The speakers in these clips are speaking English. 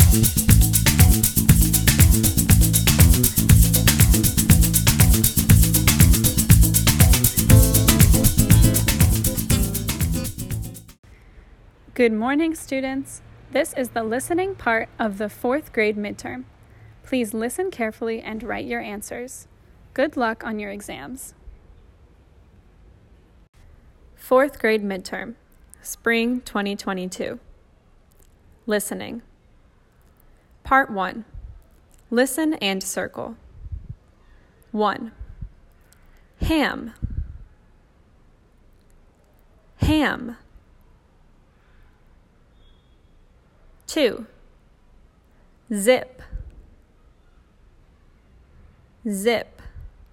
Good morning, students. This is the listening part of the 4th grade midterm. Please listen carefully and write your answers. Good luck on your exams. 4th grade midterm, Spring 2022. Listening. Part 1. Listen and circle. 1. Ham. Ham. 2. Zip. Zip.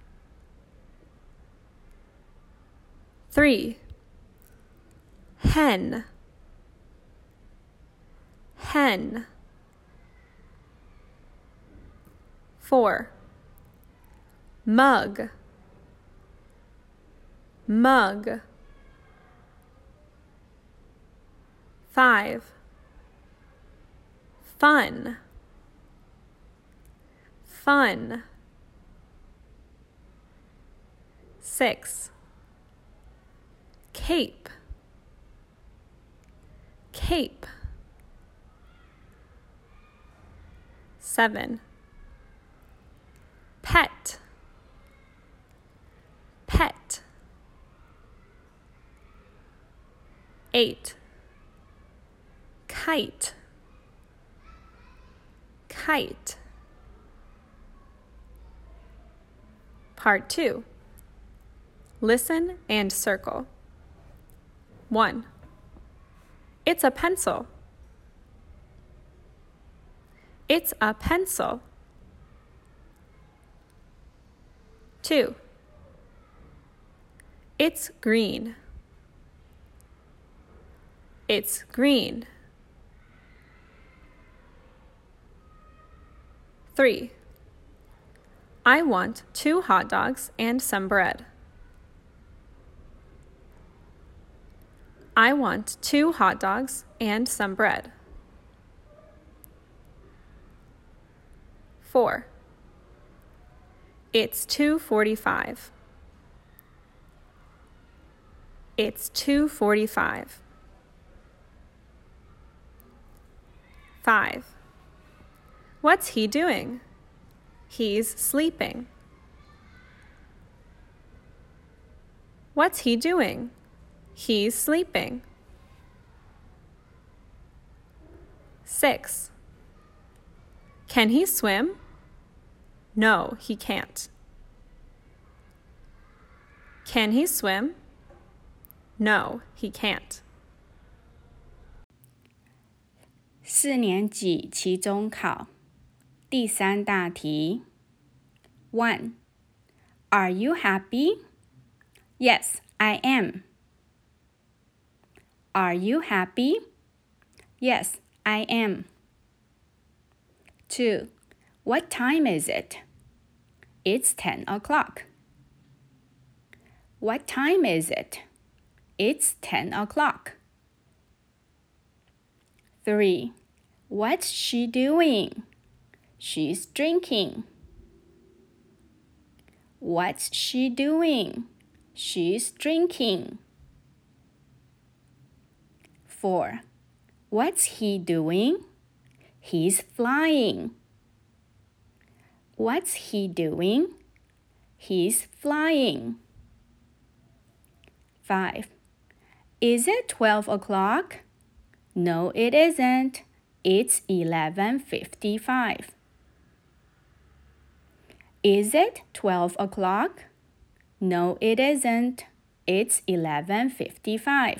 3. Hen. Hen. 4. Mug. Mug. 5. Fun. Fun. 6. Cape. Cape. 7. Pet. Pet. 8. Kite. Kite. Part 2. Listen and circle. 1. It's a pencil. It's a pencil. 2. It's green. It's green. 3. I want 2 hot dogs and some bread. I want 2 hot dogs and some bread. 4. It's 2:45. It's 2:45. 5. What's he doing? He's sleeping. What's he doing? He's sleeping. 6. Can he swim? No, he can't. Can he swim? No, he can't. 4年级期中考第3大题 1. Are you happy? Yes, I am. Are you happy? Yes, I am. 2. What time is it? It's 10 o'clock. What time is it? It's 10 o'clock. 3. What's she doing? She's drinking. What's she doing? She's drinking. 4. What's he doing? He's flying. What's he doing? He's flying. 5. Is it 12 o'clock? No, it isn't. It's 11:55. Is it 12 o'clock? No, it isn't. It's 11:55.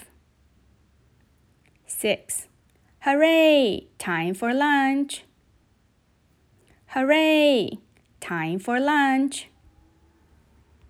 6. Hooray! Time for lunch. Hooray! Time for lunch.